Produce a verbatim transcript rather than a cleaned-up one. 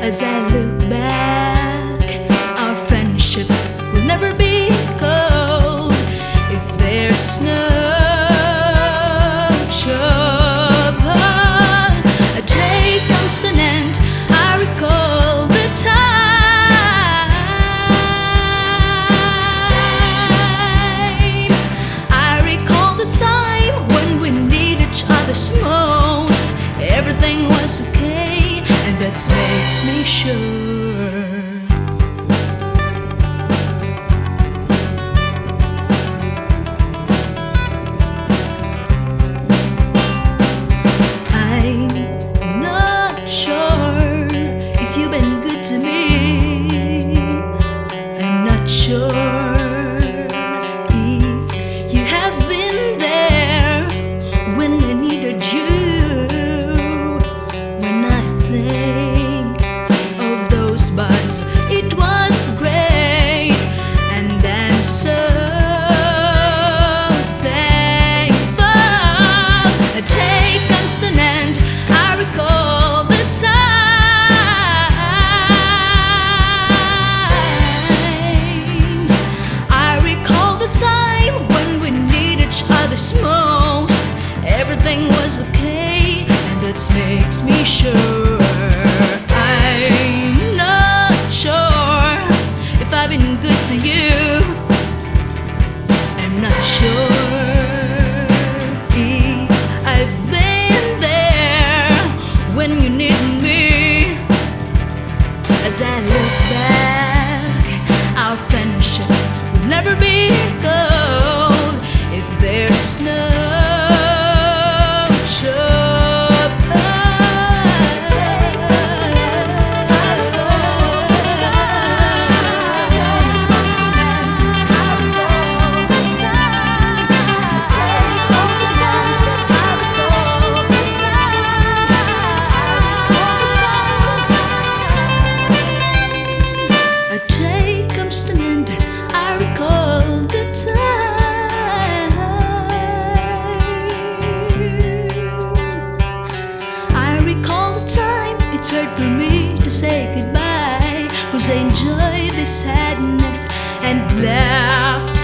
As I look back, our friendship will never be cold if there's no trouble. A day comes to an end, I recall the time. I recall the time when we need each other's most. Everything was okay, and that makes me sure. I'm not sure if you've been good to me. I'm not sure if you have been there when I needed you. It was great, and I'm so thankful. A day comes to an end, I recall the time. I recall the time when we need each other's most. Everything was okay, and that makes me sure. I've been good to you. I'm not sure if I've been there when you needed me. As I look back, our friendship will never be gold if there's no for me to say goodbye, 'cause I enjoy the sadness and laughter.